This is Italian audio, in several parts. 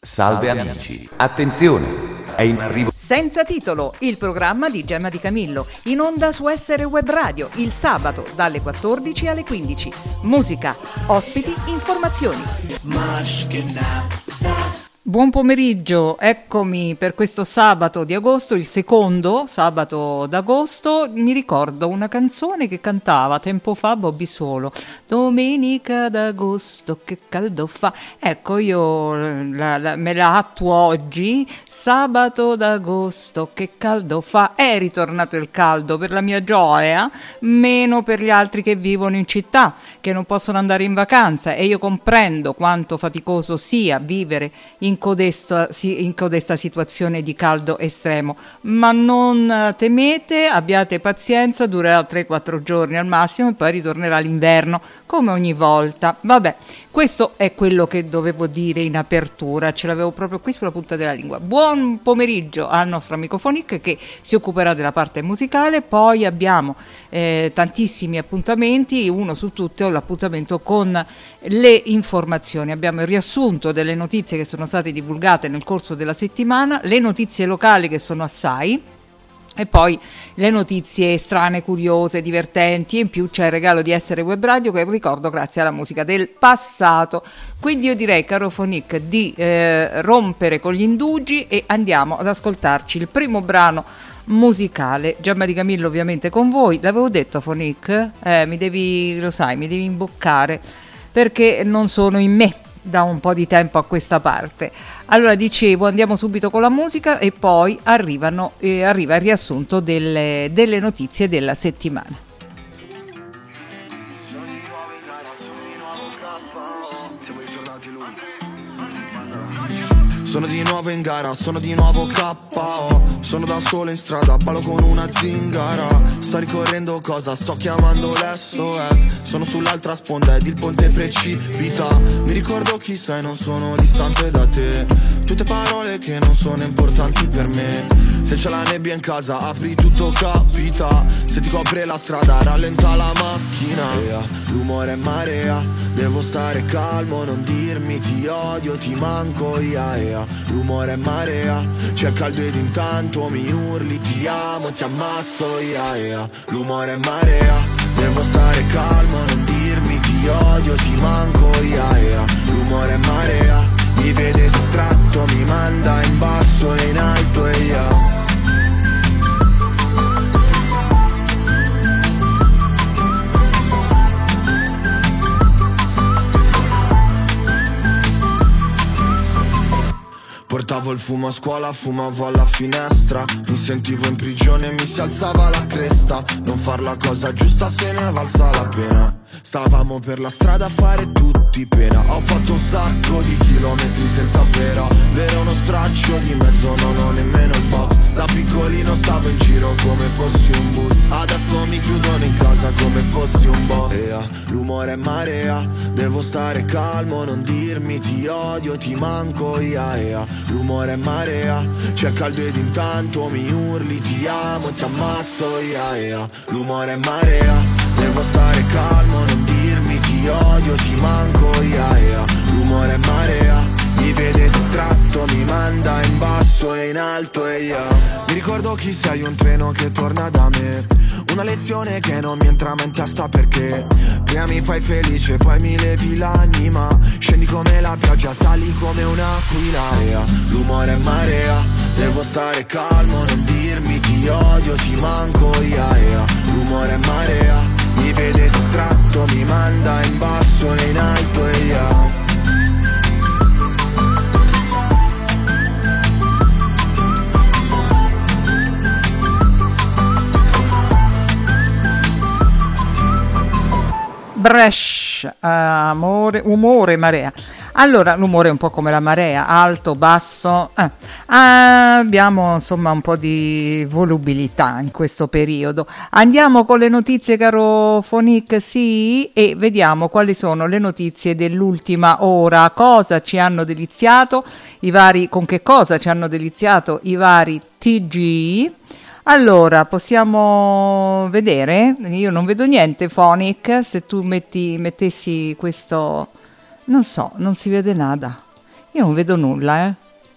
Salve amici, attenzione, è in arrivo Senza titolo, il programma di Gemma Di Camillo, in onda su Essere Web Radio, il sabato dalle 14 alle 15. Musica, ospiti, informazioni. Buon pomeriggio, eccomi per questo sabato di agosto, il secondo sabato d'agosto. Mi ricordo una canzone che cantava tempo fa Bobby Solo, Domenica d'agosto, che caldo fa. Ecco, io me la attuo oggi, sabato d'agosto, che caldo fa. È ritornato il caldo per la mia gioia, meno per gli altri che vivono in città, che non possono andare in vacanza, e io comprendo quanto faticoso sia vivere in codesta situazione di caldo estremo, ma non temete, abbiate pazienza, durerà 3-4 giorni al massimo e poi ritornerà l'inverno come ogni volta. Vabbè, questo è quello che dovevo dire in apertura, ce l'avevo proprio qui sulla punta della lingua. Buon pomeriggio al nostro amico Fonic che si occuperà della parte musicale, poi abbiamo tantissimi appuntamenti, uno su tutti l'appuntamento con le informazioni. Abbiamo il riassunto delle notizie che sono state divulgate nel corso della settimana, le notizie locali che sono assai, e poi le notizie strane, curiose, divertenti, e in più c'è il regalo di Essere Web Radio che ricordo grazie alla musica del passato. Quindi io direi, caro Fonic, di rompere con gli indugi e andiamo ad ascoltarci il primo brano musicale. Gemma Di Camillo ovviamente con voi. L'avevo detto, Fonic, mi devi imboccare perché non sono in me da un po' di tempo a questa parte. Allora, dicevo, andiamo subito con la musica e poi arriva il riassunto delle notizie della settimana. Sono di nuovo in gara, sono di nuovo KO. Sono da solo in strada, ballo con una zingara. Sto ricorrendo cosa, sto chiamando l'SOS. Sono sull'altra sponda ed il ponte precipita. Mi ricordo chi sei, non sono distante da te. Tutte parole che non sono importanti per me. Se c'è la nebbia in casa, apri tutto capita. Se ti copre la strada, rallenta la macchina. L'umore è marea, devo stare calmo, non dirmi ti odio, ti manco, L'umore è marea, c'è caldo ed intanto mi urli ti amo, ti ammazzo, L'umore è marea, devo stare calmo, non dirmi ti odio, ti manco, L'umore è marea, mi vede distratto, mi manda in basso e in alto, Portavo il fumo a scuola, fumavo alla finestra. Mi sentivo in prigione e mi si alzava la cresta. Non far la cosa giusta se ne è valsa la pena. Stavamo per la strada a fare tutti pena. Ho fatto un sacco di chilometri senza pera. Avere uno straccio di mezzo, non ho nemmeno il box. Da piccolino stavo in giro come fossi un bus. Adesso mi chiudono in casa come fossi un boss. L'umore è marea, devo stare calmo, non dirmi ti odio, ti manco, L'umore è marea, c'è caldo ed intanto mi urli ti amo, ti ammazzo, L'umore è marea, devo stare calmo, non dirmi ti odio, ti manco, L'umore è marea, mi vede distratto, mi manda in basso e in alto, Mi ricordo chi sei, un treno che torna da me. Una lezione che non mi entra in testa perché prima mi fai felice, poi mi levi l'anima. Scendi come la pioggia, sali come un'aquila, L'umore è marea, devo stare calmo, non dirmi ti odio, ti manco, L'umore è marea, mi vede distratto, mi manda in basso e in alto, Bresh, amore, umore, marea. Allora, l'umore è un po' come la marea, alto, basso. Abbiamo insomma un po' di volubilità in questo periodo. Andiamo con le notizie, caro Fonic, sì, e vediamo quali sono le notizie dell'ultima ora. Cosa ci hanno deliziato con che cosa ci hanno deliziato i vari TG. Allora, possiamo vedere? Io non vedo niente, Fonic, se tu mettessi questo... Non so, non si vede nada. Io non vedo nulla,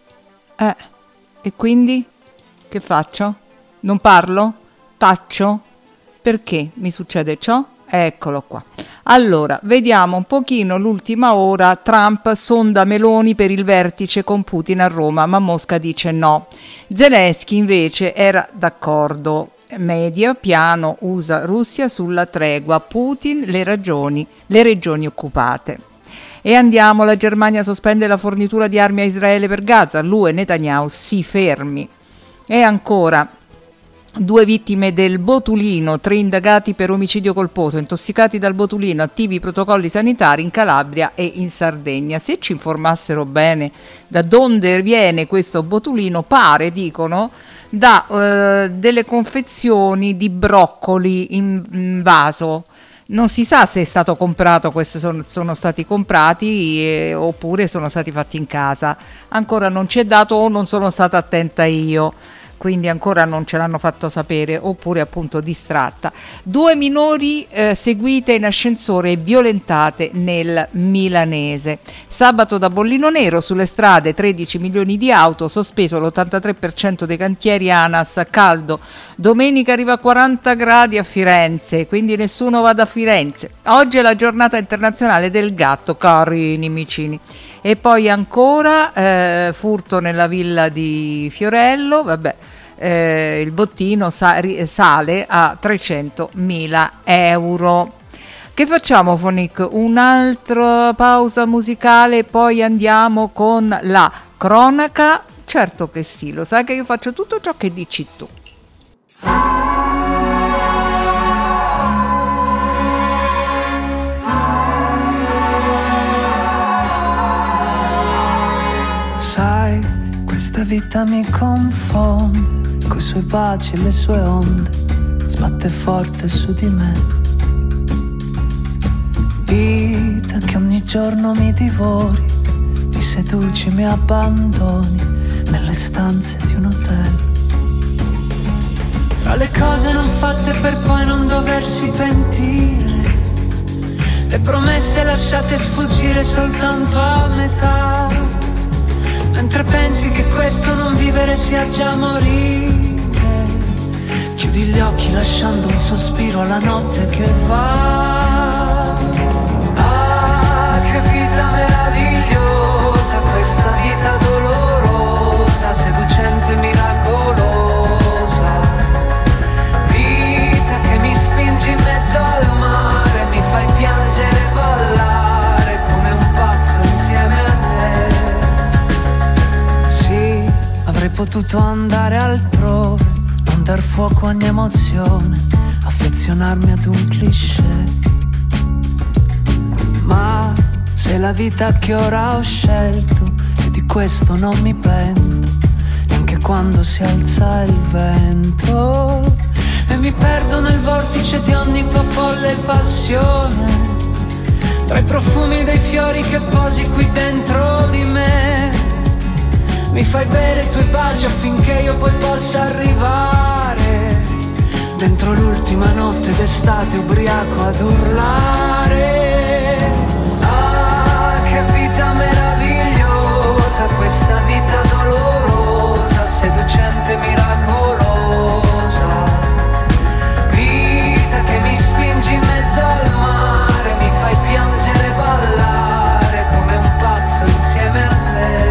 e quindi che faccio? Non parlo? Taccio? Perché mi succede ciò? Eccolo qua. Allora, vediamo un pochino l'ultima ora. Trump sonda Meloni per il vertice con Putin a Roma, ma Mosca dice no. Zelensky invece era d'accordo. Media, piano USA-Russia sulla tregua. Putin, le regioni occupate. E andiamo, la Germania sospende la fornitura di armi a Israele per Gaza. L'UE, Netanyahu si fermi. E ancora, 2 vittime del botulino, 3 indagati per omicidio colposo, intossicati dal botulino, attivi i protocolli sanitari in Calabria e in Sardegna. Se ci informassero bene da dove viene questo botulino, pare, dicono, da delle confezioni di broccoli in vaso. Non si sa se è stato comprato, questi sono stati comprati oppure sono stati fatti in casa. Ancora non ci è dato o non sono stata attenta io, quindi ancora non ce l'hanno fatto sapere, oppure appunto distratta. 2 minori seguite in ascensore e violentate nel milanese. Sabato da bollino nero sulle strade, 13 milioni di auto, sospeso l'83% dei cantieri ANAS, caldo. Domenica arriva a 40 gradi a Firenze, quindi nessuno vada a Firenze. Oggi è la giornata internazionale del gatto, carini micini. E poi ancora furto nella villa di Fiorello, il bottino sale a 300.000 euro. Che facciamo, Fonic? Un'altra pausa musicale, poi andiamo con la cronaca? Certo che sì, lo sai che io faccio tutto ciò che dici tu. Sai, questa vita mi confonde, coi suoi baci e le sue onde, sbatte forte su di me. Vita che ogni giorno mi divori, mi seduci, mi abbandoni nelle stanze di un hotel. Tra le cose non fatte per poi non doversi pentire, le promesse lasciate sfuggire soltanto a metà. Mentre pensi che questo non vivere sia già morire, chiudi gli occhi lasciando un sospiro alla notte che va. Ah, che vita meravigliosa, questa vita dolorosa, seducente, miracolosa. Vita che mi spingi in mezzo al mare, mi fai piangere e ballare come un pazzo insieme a te. Avrei potuto andare altrove, non dar fuoco a ogni emozione, affezionarmi ad un cliché. Ma se la vita che ora ho scelto, e di questo non mi pento, neanche quando si alza il vento, e mi perdo nel vortice di ogni tua folle passione, tra i profumi dei fiori che posi qui dentro di me. Mi fai bere i tuoi baci affinché io poi possa arrivare dentro l'ultima notte d'estate ubriaco ad urlare. Ah, che vita meravigliosa, questa vita dolorosa, seducente, miracolosa. Vita che mi spingi in mezzo al mare, mi fai piangere e ballare come un pazzo insieme a te.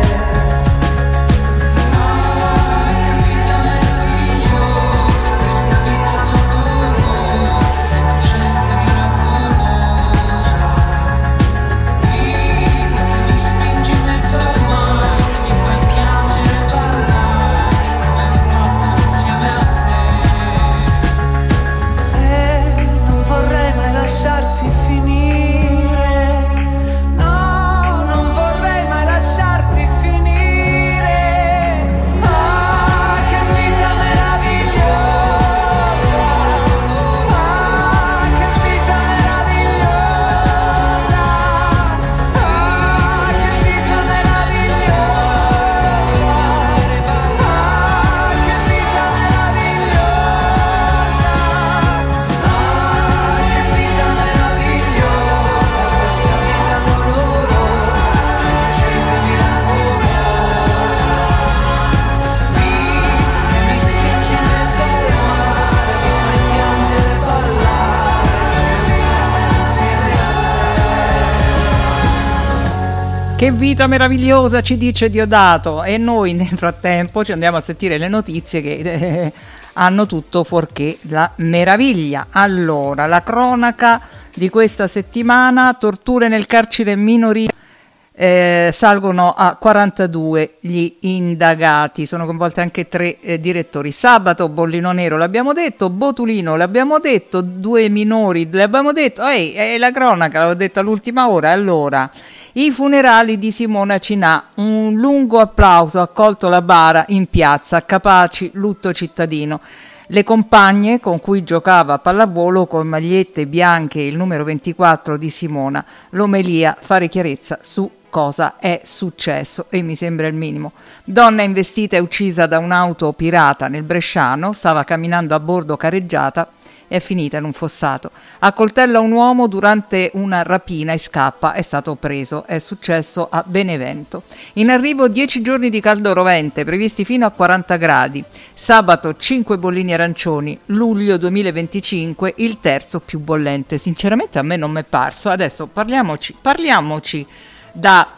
Che vita meravigliosa, ci dice Diodato, e noi nel frattempo ci andiamo a sentire le notizie che hanno tutto fuorché la meraviglia. Allora, la cronaca di questa settimana: torture nel carcere minorile. Salgono a 42 gli indagati, sono coinvolti anche 3 direttori. Sabato bollino nero l'abbiamo detto, Botulino l'abbiamo detto, 2 minori l'abbiamo detto, la cronaca l'avevo detto all'ultima ora. Allora, i funerali di Simona Cinà, un lungo applauso ha accolto la bara in piazza, Capaci, lutto cittadino. Le compagne con cui giocava a pallavolo con magliette bianche, il numero 24 di Simona, l'omelia, fare chiarezza su cosa è successo, e mi sembra il minimo. Donna investita e uccisa da un'auto pirata nel Bresciano, stava camminando a bordo careggiata, è finita in un fossato. Accoltella un uomo durante una rapina e scappa, è stato preso. È successo a Benevento. In arrivo 10 giorni di caldo rovente, previsti fino a 40 gradi. Sabato 5 bollini arancioni, luglio 2025 il terzo più bollente. Sinceramente a me non mi è parso. Adesso parliamoci da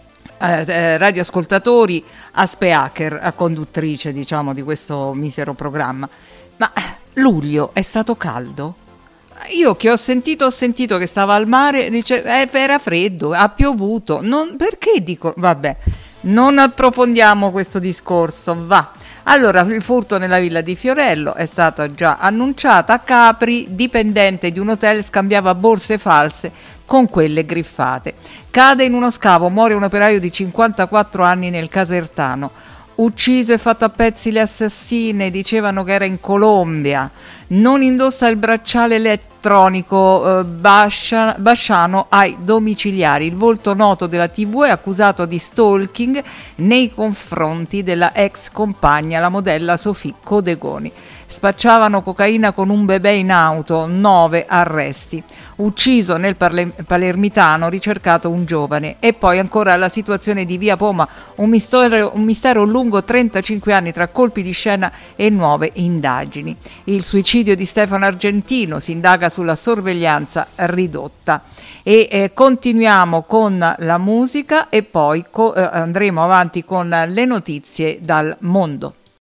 radioascoltatori a speaker, a conduttrice, diciamo, di questo misero programma. Ma luglio è stato caldo? Io che ho sentito che stava al mare, dice era freddo, ha piovuto. Perché dico? Vabbè, non approfondiamo questo discorso, va. Allora, il furto nella villa di Fiorello è stato già annunciato. A Capri, dipendente di un hotel scambiava borse false con quelle griffate. Cade in uno scavo, muore un operaio di 54 anni nel Casertano. Ucciso e fatto a pezzi le assassine, dicevano che era in Colombia. Non indossa il bracciale elettronico, Basciano ai domiciliari. Il volto noto della TV è accusato di stalking nei confronti della ex compagna, la modella Sofì Codegoni. Spacciavano cocaina con un bebè in auto, 9 arresti. Ucciso nel Palermitano, ricercato un giovane. E poi ancora la situazione di Via Poma, un mistero lungo 35 anni tra colpi di scena e nuove indagini. Il suicidio di Stefano Argentino, si indaga sulla sorveglianza ridotta. E continuiamo con la musica e poi andremo avanti con le notizie dal mondo.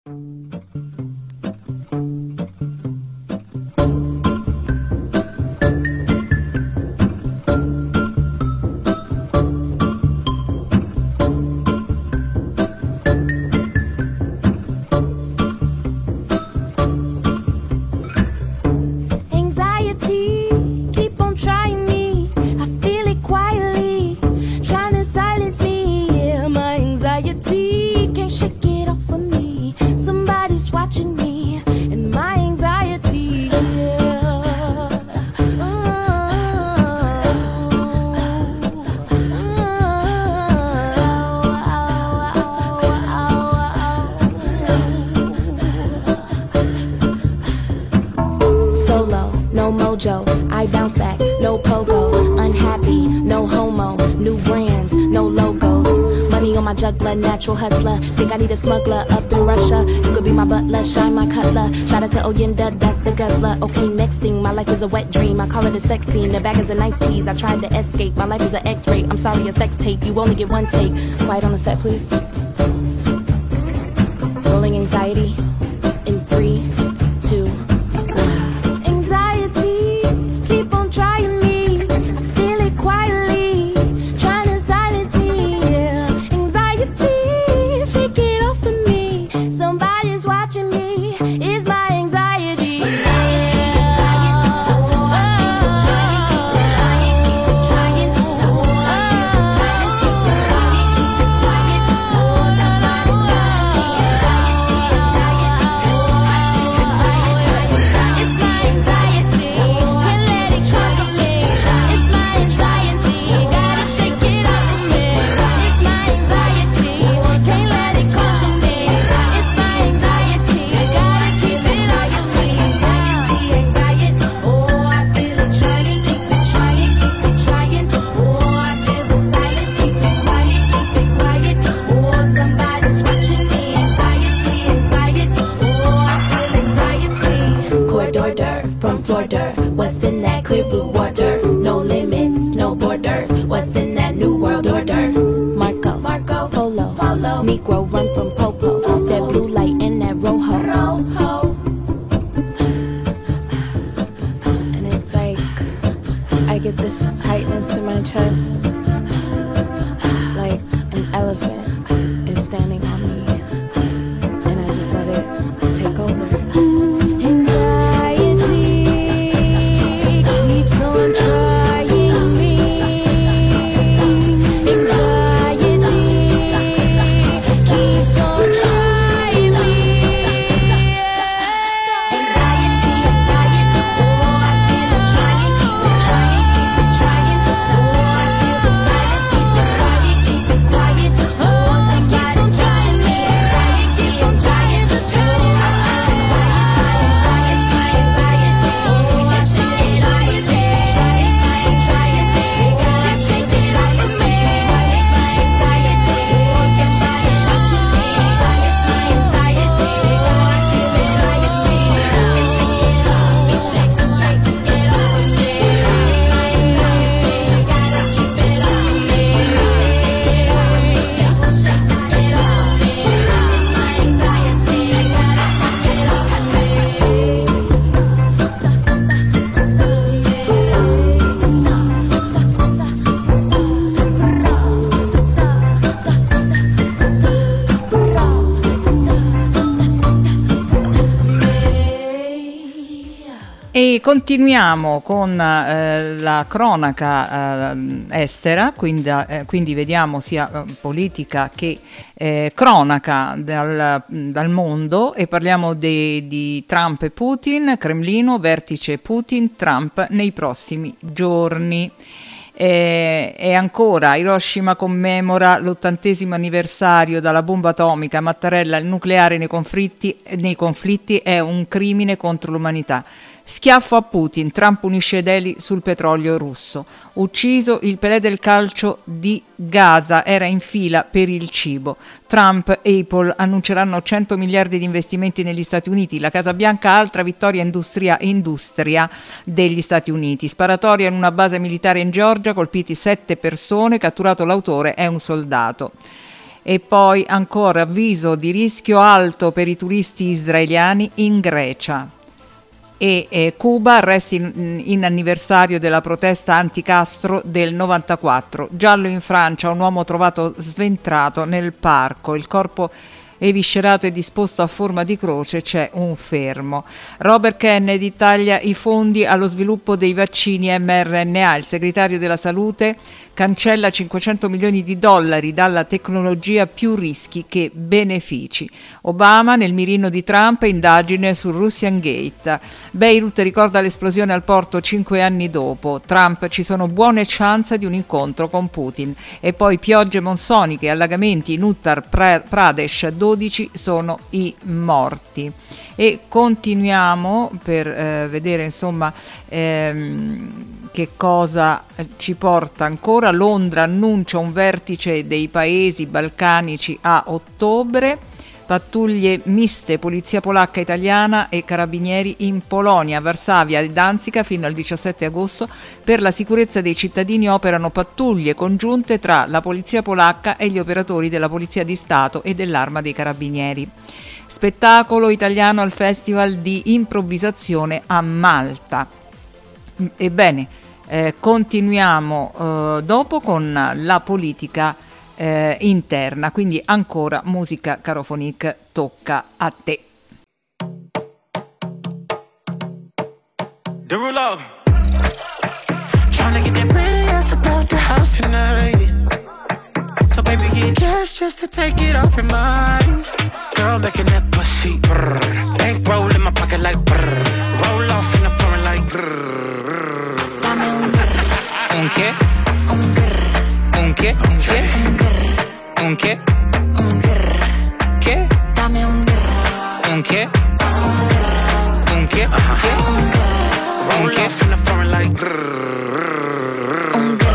I bounce back, no pogo, unhappy, no homo, new brands, no logos, money on my juggler, natural hustler, think I need a smuggler up in Russia, you could be my butler, shine my cutler, shout out to Oyenda, that's the guzzler, okay next thing, my life is a wet dream, I call it a sex scene, the back is a nice tease, I tried to escape, my life is an x-ray, I'm sorry a sex tape, you only get one take, quiet on the set please, rolling anxiety, in 3, 2, Negro run from Popo. That blue light in that Rojo. And it's like I get this tightness in my chest, like an elephant is standing on me, and I just let it take over. Anxiety keeps on trying me. Anxiety keeps on trying me. Anxiety, anxiety, so I feel I'm trying, keep it trying, keep it trying. So I feel the silence, keep it quiet, keep it tired. Oh, somebody's touching me. Anxiety, I'm tired. Oh, I feel anxiety, anxiety. Oh, that shit is trying, keep it trying. Anxiety, that shit is stopping me. Anxiety, oh, somebody's watching me. Anxiety, anxiety. Oh, I feel anxiety. Shake it off, shake it, shake it off. Anxiety, gotta keep it on me. Shake it off, shake it, shake it off. Anxiety, gotta shake it off. E continuiamo con la cronaca estera, quindi vediamo sia politica che cronaca dal mondo, e parliamo di Trump e Putin, Cremlino, vertice Putin-Trump nei prossimi giorni. E ancora Hiroshima commemora l'80° anniversario dalla bomba atomica. Mattarella, il nucleare nei conflitti è un crimine contro l'umanità. Schiaffo a Putin, Trump unisce Delhi sul petrolio russo. Ucciso il Pelé del calcio di Gaza, era in fila per il cibo. Trump e Apple annunceranno 100 miliardi di investimenti negli Stati Uniti. La Casa Bianca, altra vittoria industria degli Stati Uniti. Sparatoria in una base militare in Georgia, colpiti 7 persone, catturato l'autore, è un soldato. E poi ancora avviso di rischio alto per i turisti israeliani in Grecia. E Cuba, arresti in anniversario della protesta anti-Castro del 94. Giallo in Francia, un uomo trovato sventrato nel parco, il corpo eviscerato e disposto a forma di croce, c'è un fermo. Robert Kennedy taglia i fondi allo sviluppo dei vaccini mRNA, il segretario della salute cancella $500 milioni dalla tecnologia, più rischi che benefici. Obama nel mirino di Trump, indagine sul Russian Gate. Beirut ricorda l'esplosione al porto 5 anni dopo. Trump, ci sono buone chance di un incontro con Putin. E poi piogge monsoniche, allagamenti in Uttar Pradesh, 12 sono i morti. E continuiamo per vedere insomma che cosa ci porta ancora. Londra annuncia un vertice dei paesi balcanici a ottobre. Pattuglie miste, polizia polacca, italiana e carabinieri in Polonia. Varsavia e Danzica fino al 17 agosto per la sicurezza dei cittadini operano pattuglie congiunte tra la polizia polacca e gli operatori della Polizia di Stato e dell'Arma dei Carabinieri. Spettacolo italiano al Festival di Improvvisazione a Malta. Ebbene, continuiamo dopo con la politica interna, quindi ancora musica Carofonic, tocca a te. Derulo, trying to get that pretty ass about the house tonight. So baby, get dressed just to take it off your mind. Girl, making that pussy brrr. Bank roll in my pocket like brrr. Roll off in the foreign like brrr. Dame un grr. Un che? Un grr. Un che? Un che? Un grr. Un che? Un grr. Che? Dame un grr. Un che? Un grr. Un che? Che? Un grr. Roll off in the foreign like brrr. Un grr.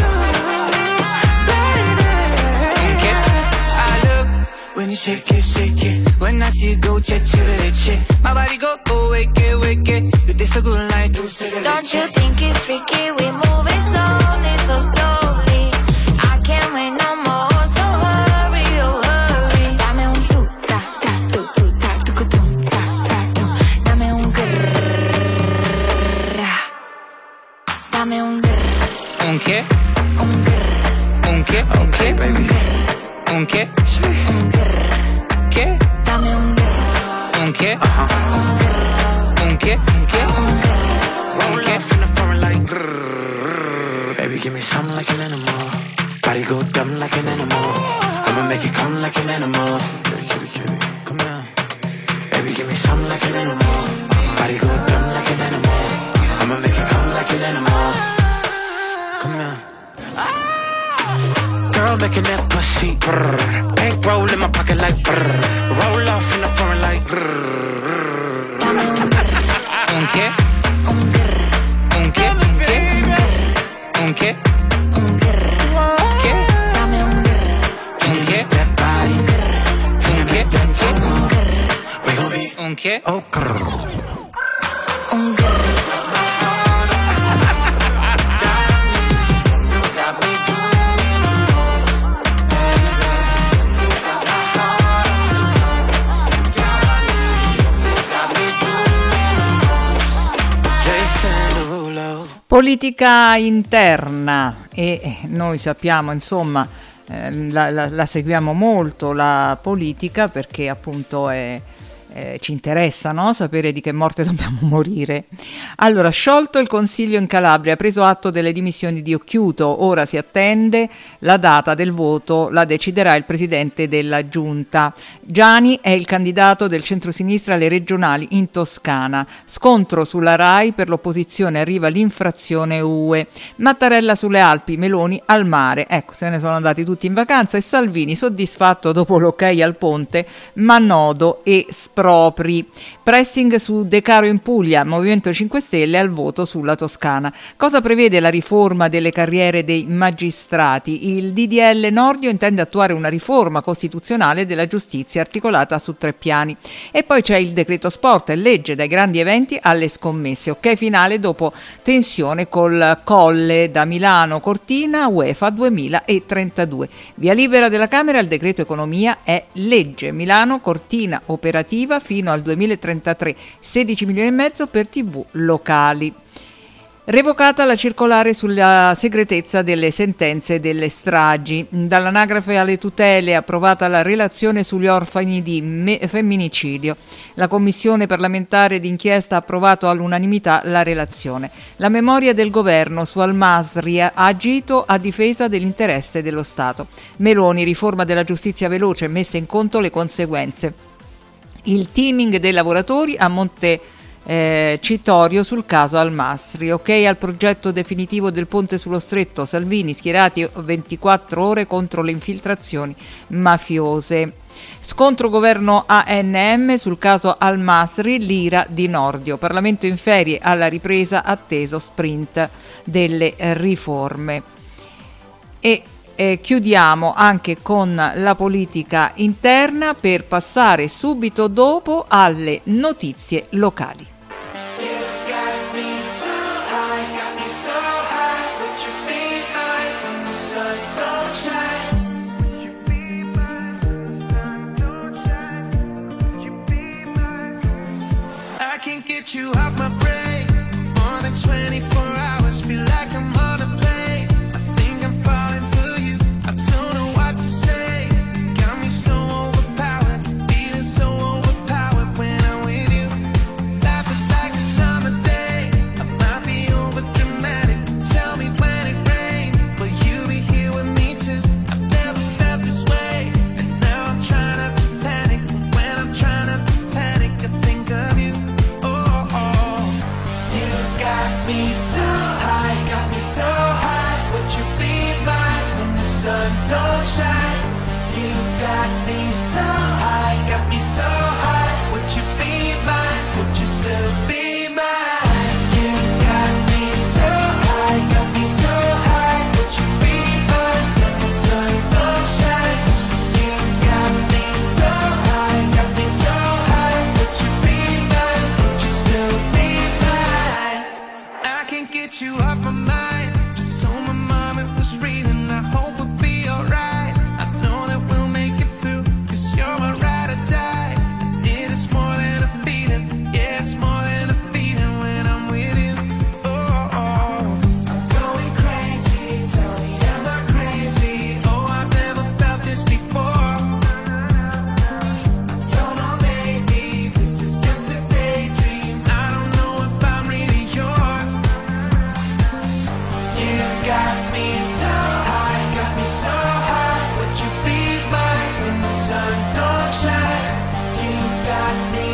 When you shake it, shake it. When I see you go, che, my body go, wake it. You taste so good like Don't you think it's freaky? We moving slowly, so slowly. I can't wait no more, so hurry, oh hurry. Dame un tu, ta, ta, tu, ta, tu, ta, tu. Dame un grrrr. Dame un grrr. Un che? Un grrr. Un che? Un che? Baby. Un che? Un grrr. Che? Dame un grrr. Un che? Un grrr. Un che? Un che? Un grrr. Roll off in the foreign like grrrr. Baby, give me something like an animal. Body go dumb like an animal. I'ma make it come like an animal. Kitty, come on. Baby, give me something like an animal. Body go dumb like an animal. I'ma make it come like an animal. Come on. Girl, making that pussy brrr. Bank roll in my pocket like brrr. Roll off in the foreign like brrr. Un che? Un grrr. Un che? Un che? Un che? Un grrr. Che? Dame un grrr. Un che? That body, Un che? Un grrr. we gon' be Un che? oh grrr. Un grrr. Politica interna, e noi sappiamo, insomma, la seguiamo molto la politica, perché appunto ci interessa, no? Sapere di che morte dobbiamo morire. Allora, sciolto il Consiglio in Calabria, ha preso atto delle dimissioni di Occhiuto, ora si attende la data del voto, la deciderà il presidente della giunta. Giani è il candidato del centrosinistra alle regionali in Toscana. Scontro sulla RAI, per l'opposizione arriva l'infrazione UE. Mattarella sulle Alpi, Meloni al mare. Ecco, se ne sono andati tutti in vacanza, e Salvini soddisfatto dopo l'ok al ponte, ma nodo e propri. Pressing su De Caro in Puglia, Movimento 5 Stelle al voto sulla Toscana. Cosa prevede la riforma delle carriere dei magistrati? Il DDL Nordio intende attuare una riforma costituzionale della giustizia articolata su 3 piani. E poi c'è il decreto sport, legge dai grandi eventi alle scommesse. Ok finale dopo tensione col Colle, da Milano Cortina, UEFA 2032. Via libera della Camera, il decreto economia è legge. Milano Cortina operativa fino al 2033, 16 milioni e mezzo per TV locali. Revocata la circolare sulla segretezza delle sentenze delle stragi. Dall'anagrafe alle tutele, approvata la relazione sugli orfani di femminicidio. La commissione parlamentare d'inchiesta ha approvato all'unanimità la relazione. La memoria del governo su Al-Masri ha agito a difesa dell'interesse dello Stato. Meloni, riforma della giustizia veloce, messe in conto le conseguenze. Il teaming dei lavoratori a Montecitorio sul caso Al-Masri. Ok al progetto definitivo del ponte sullo stretto. Salvini, schierati 24 ore contro le infiltrazioni mafiose. Scontro governo ANM sul caso Al-Masri, l'ira di Nordio. Parlamento in ferie, alla ripresa atteso sprint delle riforme. E chiudiamo anche con la politica interna, per passare subito dopo alle notizie locali. I can't get you off my brain. More than 24 hours, feel like I'm on a plane. I think I'm falling for you. I don't know what to say. Got me so overpowered, feeling so overpowered when I'm with you. Life is like a summer day. I might be over dramatic. Tell me when it rains, will you be here with me too? I've never felt this way, and now I'm trying not to panic. When I'm trying not to panic, I think of you. Oh, oh.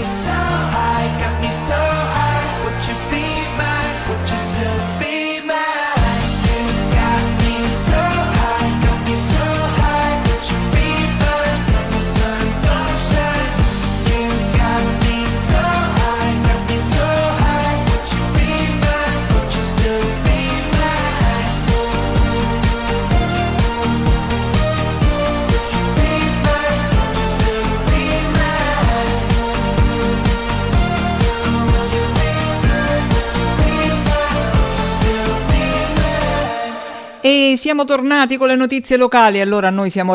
me so high, got me so high. Would you be mine? Would you still be mine? You got me so high, got me so high. Would you be mine? When the sun don't shine. You got me so high, got me so high. Would you be mine? Would you still be mine? Be mine, would you still be mine? E siamo tornati con le notizie locali. Allora noi siamo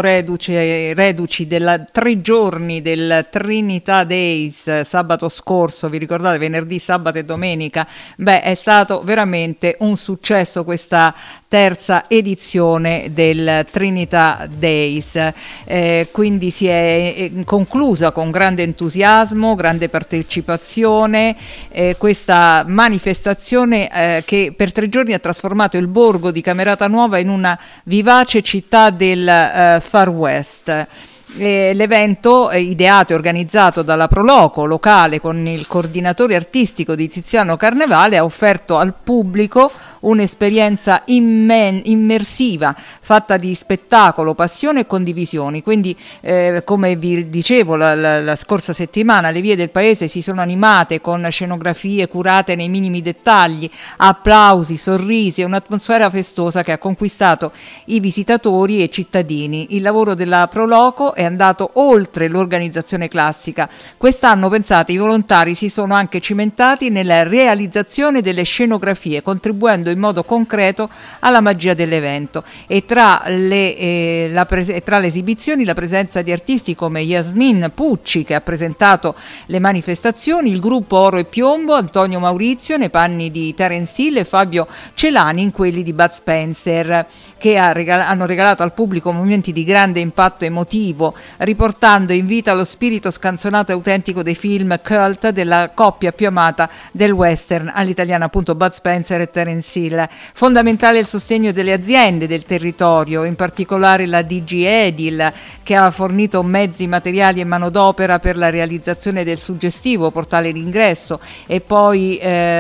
reduci della 3 giorni del Trinità Days sabato scorso, vi ricordate, venerdì, sabato e domenica? Beh, è stato veramente un successo questa terza edizione del Trinità Days, quindi si è conclusa con grande entusiasmo, grande partecipazione, questa manifestazione che per 3 giorni ha trasformato il borgo di Camerata Nuova in una vivace città del Far West. L'evento, ideato e organizzato dalla Proloco locale con il coordinatore artistico di Tiziano Carnevale, ha offerto al pubblico un'esperienza immersiva, fatta di spettacolo, passione e condivisioni. Quindi, come vi dicevo la scorsa settimana, le vie del paese si sono animate con scenografie curate nei minimi dettagli, applausi, sorrisi e un'atmosfera festosa che ha conquistato i visitatori e cittadini. Il lavoro della Proloco è andato oltre l'organizzazione classica. Quest'anno, pensate, i volontari si sono anche cimentati nella realizzazione delle scenografie, contribuendo in modo concreto alla magia dell'evento. E tra le esibizioni la presenza di artisti come Yasmin Pucci, che ha presentato le manifestazioni, il gruppo Oro e Piombo, Antonio Maurizio nei panni di Terence Hill e Fabio Celani in quelli di Bud Spencer, che hanno regalato al pubblico momenti di grande impatto emotivo, riportando in vita lo spirito scanzonato e autentico dei film cult della coppia più amata del western all'italiana, appunto Bud Spencer e Terence Hill. Fondamentale il sostegno delle aziende del territorio, in particolare la DG Edil, che ha fornito mezzi materiali e manodopera per la realizzazione del suggestivo portale d'ingresso, e poi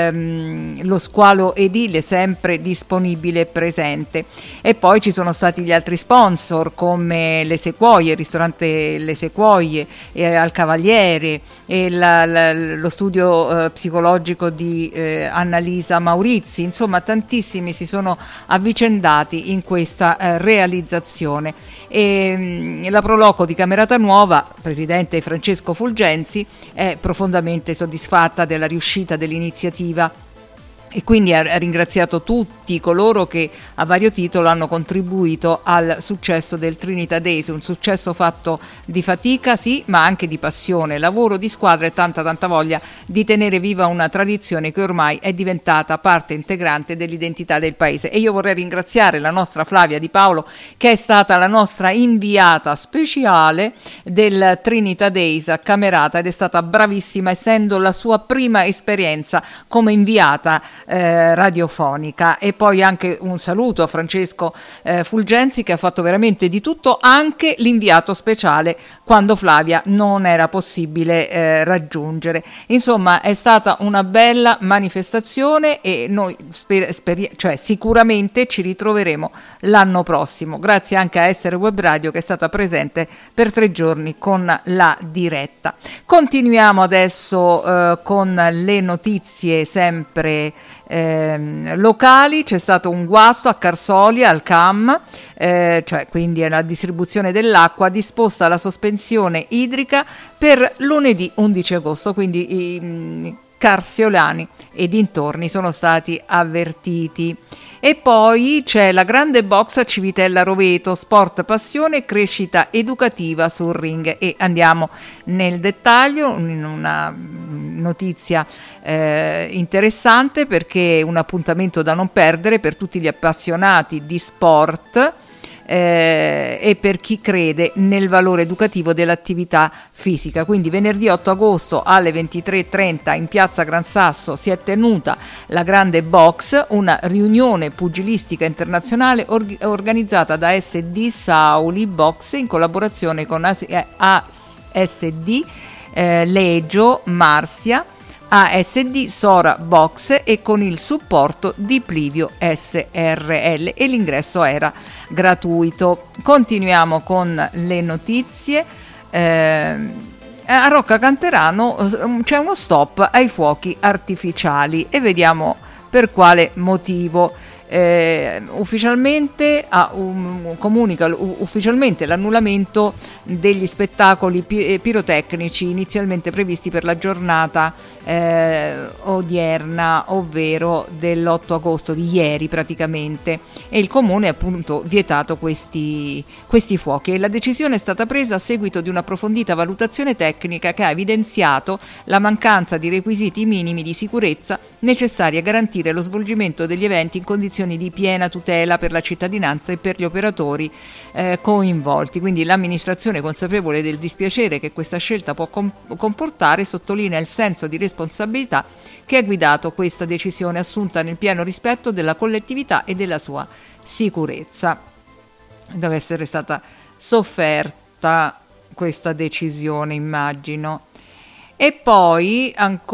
lo squalo edile sempre disponibile e presente. E poi ci sono stati gli altri sponsor come le Sequoie, il ristorante Le Sequoie al Cavaliere, e lo studio psicologico di Annalisa Maurizi. Insomma, tantissimi si sono avvicendati in questa realizzazione. E la Proloco di Camerata Nuova, presidente Francesco Fulgenzi, è profondamente soddisfatta della riuscita dell'iniziativa e quindi ha ringraziato tutti coloro che a vario titolo hanno contribuito al successo del Trinità Days, un successo fatto di fatica, sì, ma anche di passione, lavoro di squadra e tanta voglia di tenere viva una tradizione che ormai è diventata parte integrante dell'identità del paese. E io vorrei ringraziare la nostra Flavia Di Paolo, che è stata la nostra inviata speciale del Trinità Days a Camerata, ed è stata bravissima, essendo la sua prima esperienza come inviata radiofonica. E poi anche un saluto a Francesco Fulgenzi, che ha fatto veramente di tutto, anche l'inviato speciale quando Flavia non era possibile raggiungere. Insomma, è stata una bella manifestazione e noi sicuramente ci ritroveremo l'anno prossimo, grazie anche a Essere Web Radio, che è stata presente per 3 giorni con la diretta. Continuiamo adesso con le notizie sempre locali. C'è stato un guasto a Carsolia, al CAM, cioè quindi è la distribuzione dell'acqua, disposta la sospensione idrica per lunedì 11 agosto, quindi i carsiolani e dintorni sono stati avvertiti. E poi c'è la grande box a Civitella Roveto, sport, passione e crescita educativa sul ring. E andiamo nel dettaglio in una notizia interessante, perché è un appuntamento da non perdere per tutti gli appassionati di sport e per chi crede nel valore educativo dell'attività fisica. Quindi venerdì 8 agosto alle 23:30 in piazza Gran Sasso si è tenuta la grande box, una riunione pugilistica internazionale organizzata da SD Sauli Box in collaborazione con ASD Legio, Marsia, ASD, Sora Box e con il supporto di Plivio SRL, e l'ingresso era gratuito. Continuiamo con le notizie. A Rocca Canterano c'è uno stop ai fuochi artificiali e vediamo per quale motivo. Ufficialmente comunica ufficialmente l'annullamento degli spettacoli pirotecnici inizialmente previsti per la giornata odierna, ovvero dell'8 agosto, di ieri praticamente, e il comune ha appunto vietato questi fuochi, e la decisione è stata presa a seguito di un'approfondita valutazione tecnica che ha evidenziato la mancanza di requisiti minimi di sicurezza necessari a garantire lo svolgimento degli eventi in condizioni di piena tutela per la cittadinanza e per gli operatori coinvolti. Quindi l'amministrazione, consapevole del dispiacere che questa scelta può comportare, sottolinea il senso di responsabilità che ha guidato questa decisione, assunta nel pieno rispetto della collettività e della sua sicurezza. Deve essere stata sofferta questa decisione, immagino. E poi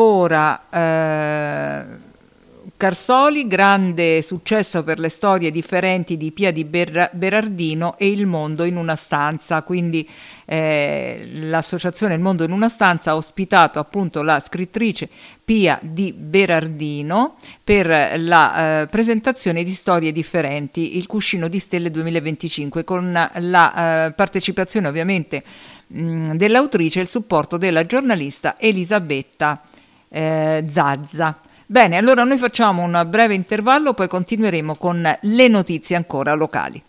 ancora Carsoli, grande successo per le storie differenti di Pia di Berardino e Il mondo in una stanza. Quindi l'associazione Il mondo in una stanza ha ospitato appunto la scrittrice Pia di Berardino per la presentazione di storie differenti, il Cuscino di Stelle 2025, con la partecipazione ovviamente dell'autrice e il supporto della giornalista Elisabetta Zazza. Bene, allora noi facciamo un breve intervallo, poi continueremo con le notizie ancora locali.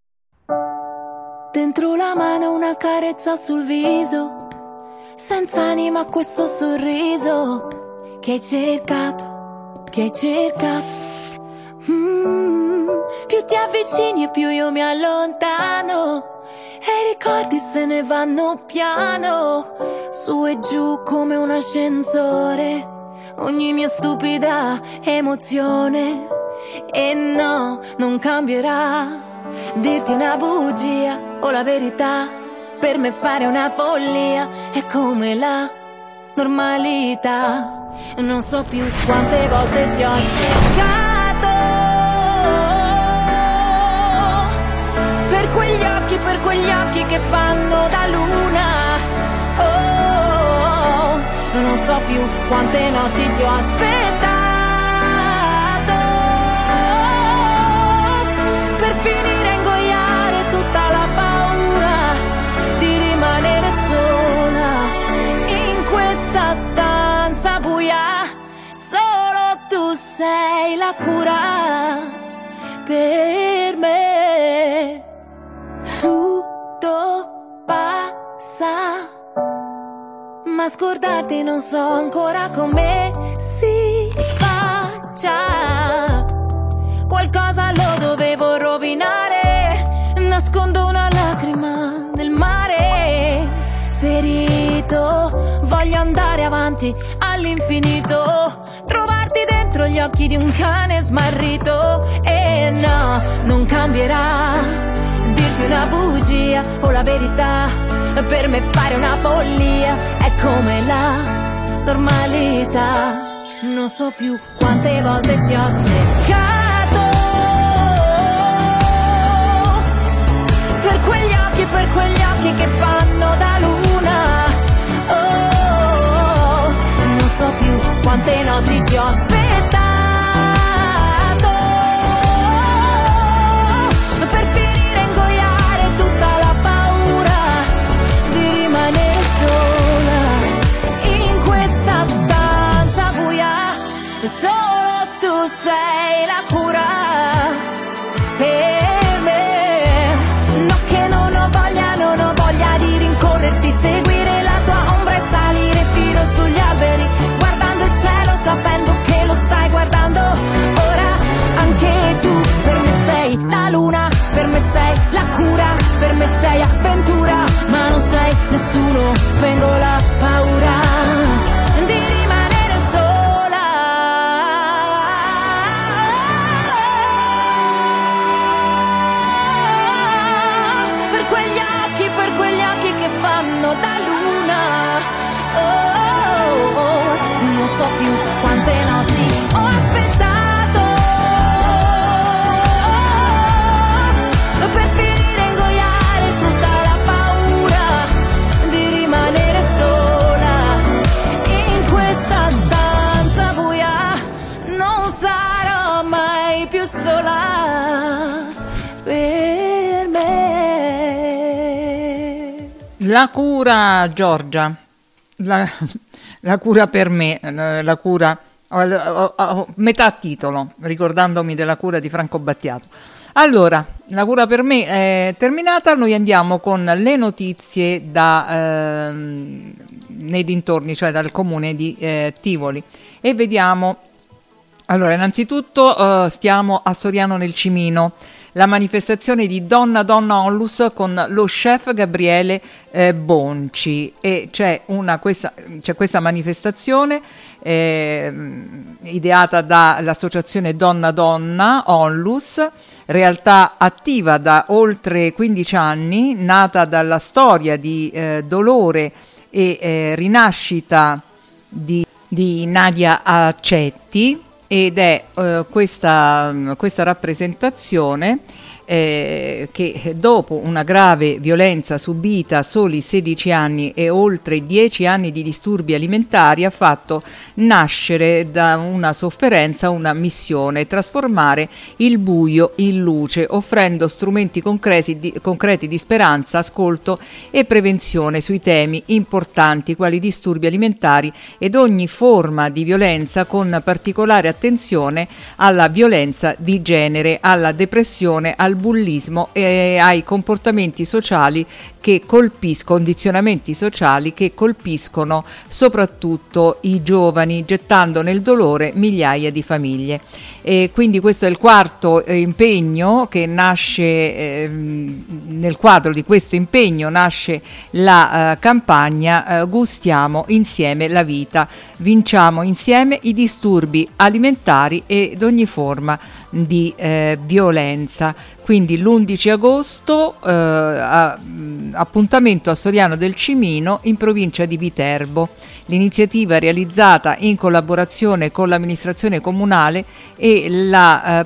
Dentro la mano una carezza sul viso, senza anima questo sorriso che hai cercato, che hai cercato. Più ti avvicini e più io mi allontano, e i ricordi se ne vanno piano, su e giù come un ascensore. Ogni mia stupida emozione, e no, non cambierà. Dirti una bugia o la verità, per me fare una follia è come la normalità. Non so più quante volte ti ho cercato, per quegli occhi che fanno da luna. Non so più quante notti ti ho aspettato, per finire a ingoiare tutta la paura di rimanere sola in questa stanza buia. Solo tu sei la cura per me. Tutto passa, ma scordarti non so ancora come si faccia. Qualcosa lo dovevo rovinare, nascondo una lacrima nel mare. Ferito, voglio andare avanti all'infinito, trovarti dentro gli occhi di un cane smarrito. E no, non cambierà, dirti una bugia o la verità, per me fare una follia è come la normalità. Non so più quante volte ti ho cercato, per quegli occhi che fanno da luna. Oh, non so più quante notti ti ho aspettato, per finire a ingoiare tutta la paura di rimanere sola in questa stanza buia. Solo tu sei la cura per me. No, che non ho voglia di rincorrerti, seguire la tua ombra e salire fino sugli alberi, guardando il cielo sapendo che lo stai guardando. La cura, Giorgia, la cura per me, la cura, metà titolo, ricordandomi della cura di Franco Battiato. Allora, la cura per me è terminata, noi andiamo con le notizie nei dintorni, cioè dal comune di Tivoli, e vediamo. Allora, innanzitutto stiamo a Soriano nel Cimino, la manifestazione di Donna Donna Onlus con lo chef Gabriele Bonci, e c'è questa manifestazione ideata dall'associazione Donna Donna Onlus, realtà attiva da oltre 15 anni, nata dalla storia di dolore e rinascita di Nadia Accetti, ed è questa rappresentazione che dopo una grave violenza subita a soli 16 anni e oltre 10 anni di disturbi alimentari ha fatto nascere da una sofferenza una missione: trasformare il buio in luce, offrendo strumenti concreti di speranza, ascolto e prevenzione sui temi importanti quali disturbi alimentari ed ogni forma di violenza, con particolare attenzione alla violenza di genere, alla depressione, al bullismo e ai comportamenti sociali condizionamenti sociali che colpiscono soprattutto i giovani, gettando nel dolore migliaia di famiglie. E quindi questo è il quarto impegno che nasce, nel quadro di questo impegno nasce la campagna Gustiamo insieme la vita, vinciamo insieme i disturbi alimentari ed ogni forma di violenza. Quindi l'11 agosto appuntamento a Soriano del Cimino in provincia di Viterbo. L'iniziativa è realizzata in collaborazione con l'amministrazione comunale e la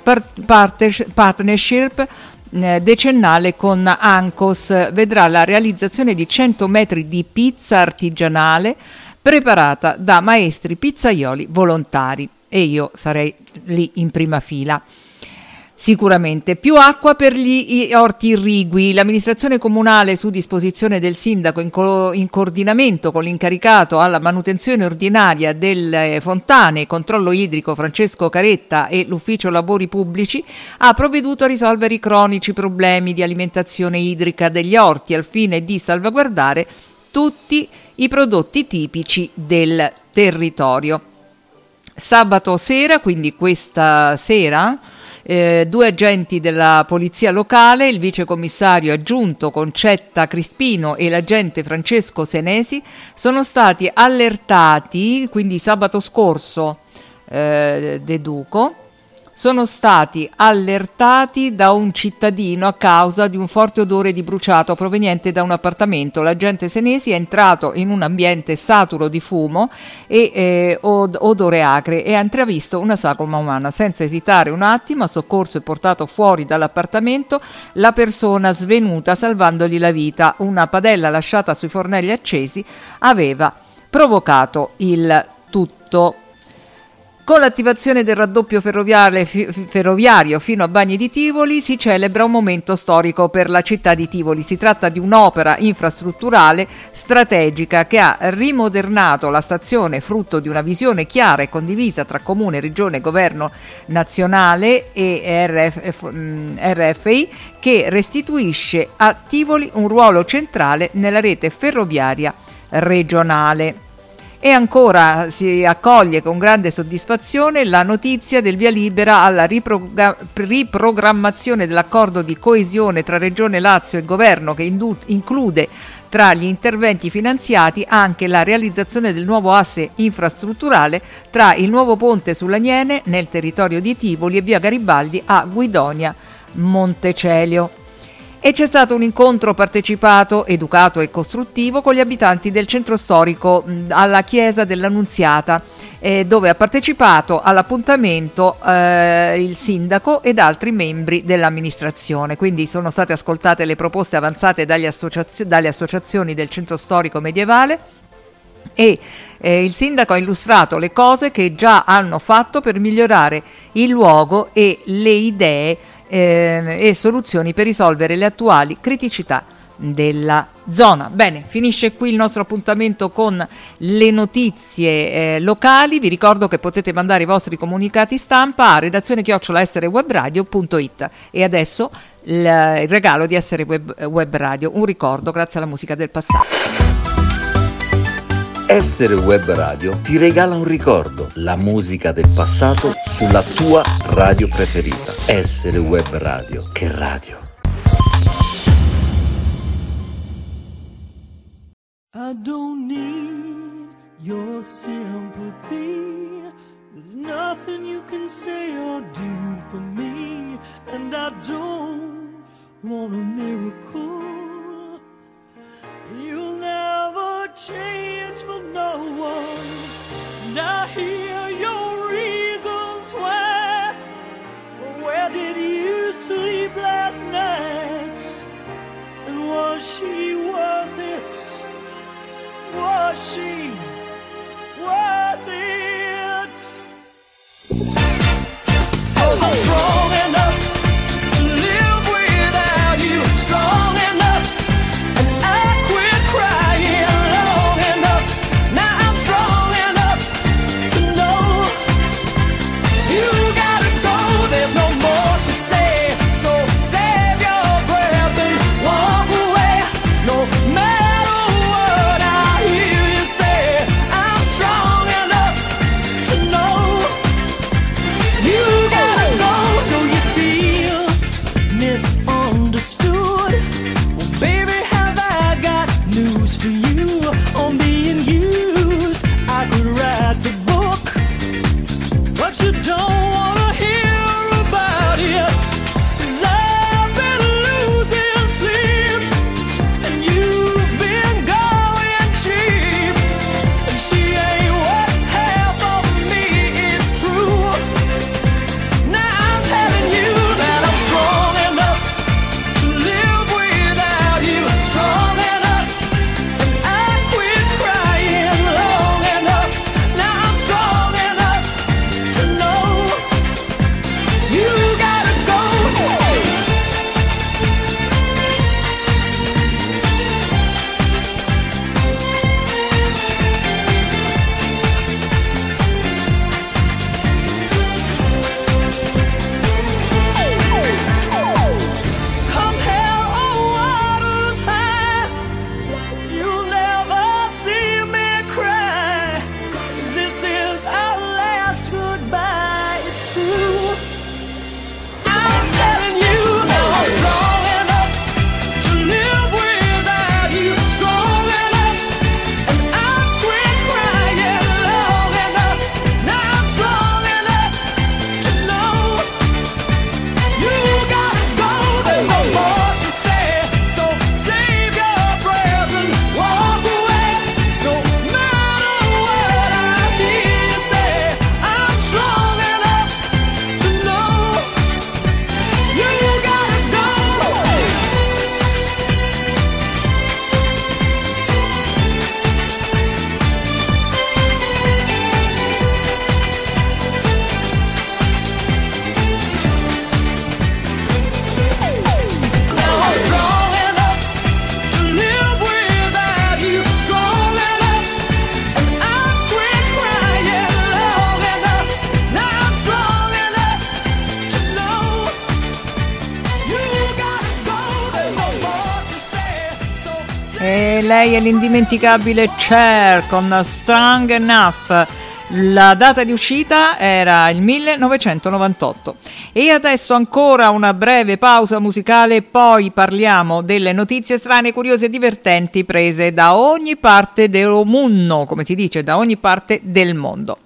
partnership decennale con Ancos vedrà la realizzazione di 100 metri di pizza artigianale preparata da maestri pizzaioli volontari, e io sarei lì in prima fila. Sicuramente più acqua per gli orti irrigui. L'amministrazione comunale, su disposizione del sindaco in coordinamento con l'incaricato alla manutenzione ordinaria delle fontane e controllo idrico Francesco Caretta e l'ufficio lavori pubblici, ha provveduto a risolvere i cronici problemi di alimentazione idrica degli orti al fine di salvaguardare tutti i prodotti tipici del territorio. Sabato sera, quindi questa sera, 2 agenti della polizia locale, il vicecommissario aggiunto Concetta Crispino e l'agente Francesco Senesi, sono stati allertati, quindi sabato scorso deduco, sono stati allertati da un cittadino a causa di un forte odore di bruciato proveniente da un appartamento. L'agente Senesi è entrato in un ambiente saturo di fumo e odore acre e ha intravisto una sagoma umana. Senza esitare un attimo ha soccorso e portato fuori dall'appartamento la persona svenuta, salvandogli la vita. Una padella lasciata sui fornelli accesi aveva provocato il tutto. Con l'attivazione del raddoppio ferroviario fino a Bagni di Tivoli si celebra un momento storico per la città di Tivoli. Si tratta di un'opera infrastrutturale strategica che ha rimodernato la stazione, frutto di una visione chiara e condivisa tra Comune, Regione, Governo nazionale e RFI, che restituisce a Tivoli un ruolo centrale nella rete ferroviaria regionale. E ancora si accoglie con grande soddisfazione la notizia del via libera alla riprogrammazione dell'accordo di coesione tra Regione Lazio e Governo, che include tra gli interventi finanziati anche la realizzazione del nuovo asse infrastrutturale tra il nuovo ponte sull'Aniene nel territorio di Tivoli e via Garibaldi a Guidonia Montecelio. E c'è stato un incontro partecipato, educato e costruttivo con gli abitanti del centro storico alla chiesa dell'Annunziata, dove ha partecipato all'appuntamento il sindaco ed altri membri dell'amministrazione. Quindi sono state ascoltate le proposte avanzate dalle associazioni del centro storico medievale e il sindaco ha illustrato le cose che già hanno fatto per migliorare il luogo e le idee e soluzioni per risolvere le attuali criticità della zona. Bene, finisce qui il nostro appuntamento con le notizie locali. Vi ricordo che potete mandare i vostri comunicati stampa a redazione@essere-webradio.it. E adesso il regalo di Essere Web Radio, un ricordo grazie alla musica del passato. Essere Web Radio ti regala un ricordo, la musica del passato sulla tua radio preferita. Essere Web Radio, che radio! I don't need your sympathy. There's nothing you can say or do for me. And I don't want a miracle. You'll never change for no one. And I hear your reasons why. Where did you sleep last night? And was she worth it? Was she worth it? 'Cause I'm strong enough to live without you. Strong enough, and I quit crying long enough. Now I'm strong enough to know you gotta go. There's no more to say, so save your breath and walk away. No matter Lei è l'indimenticabile Cher con Strong Enough. La data di uscita era il 1998. E adesso ancora una breve pausa musicale, poi parliamo delle notizie strane, curiose e divertenti prese da ogni parte del mondo, come si dice, da ogni parte del mondo.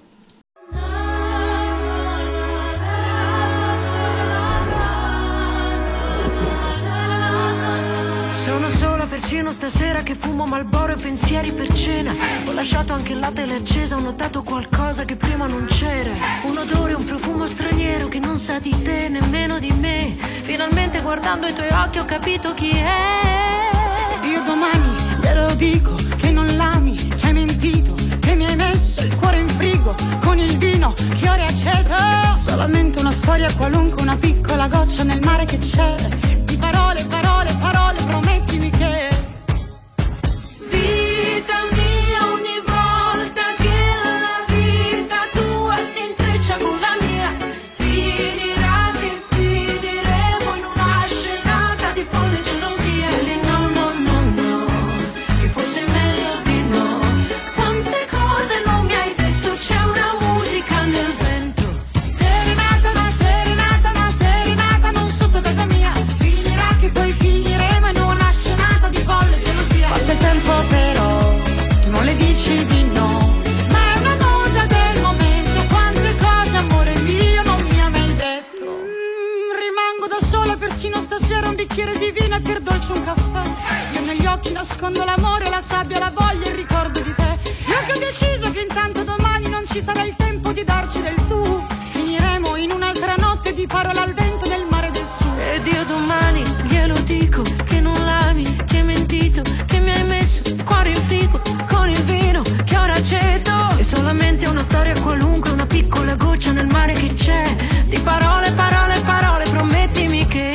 Persino stasera che fumo Marlboro e pensieri per cena. Ho lasciato anche la tele accesa, ho notato qualcosa che prima non c'era. Un odore, un profumo straniero che non sa di te, nemmeno di me. Finalmente guardando i tuoi occhi ho capito chi è. Io domani glielo dico che non l'ami, che hai mentito, che mi hai messo il cuore in frigo con il vino che ho riaceto. Solamente una storia qualunque, una piccola goccia nel mare che c'è. Di parole, parole, parole, promettimi che mattina per dolce un caffè. Io negli occhi nascondo l'amore, la sabbia, la voglia, il ricordo di te. Io che ho deciso che intanto domani non ci sarà il tempo di darci del tu. Finiremo in un'altra notte di parole al vento nel mare del sud. Ed io domani glielo dico che non l'ami, che hai mentito, che mi hai messo il cuore in frigo con il vino che ora aceto. È solamente una storia qualunque, una piccola goccia nel mare che c'è. Di parole, parole, parole, promettimi che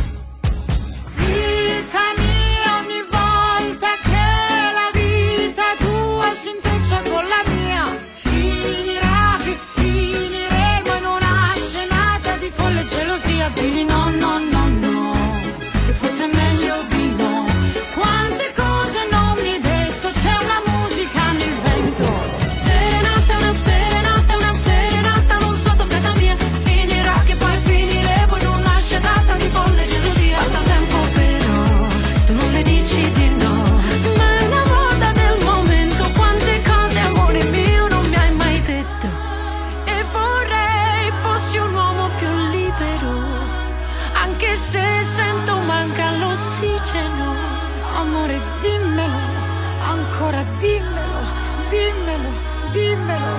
vita mia, ogni volta che la vita tua si intreccia con la mia, finirà che finiremo in una scenata di folle gelosia. Di no, no, no, no, che forse è meglio di no. Quante cose non mi hai detto, c'è una musica nel vento. serenata, una serenata, una serenata non sotto casa mia. Finirà che poi finiremo in una scenata di folle gelosia. Passa tempo però, tu non le dici di no. Ma è una moda del momento, quante cose amore mio non mi hai mai detto. E vorrei fossi un uomo più libero, anche se sento manca l'ossigeno. Amore, dimmelo, ancora dimmelo, dimmelo, dimmelo.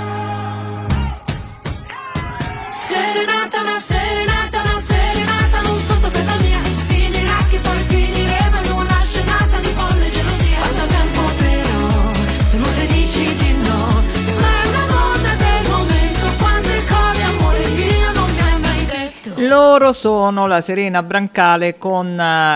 Serenata, una serenata, una serenata non sotto casa mia. Finirà che poi finiremo in una scenata di folle gelosia. Passa tempo però, tu non le dici di no. Ma è una moda del momento, quante cose amore mio non mi hai mai detto. Loro sono la Serena Brancale con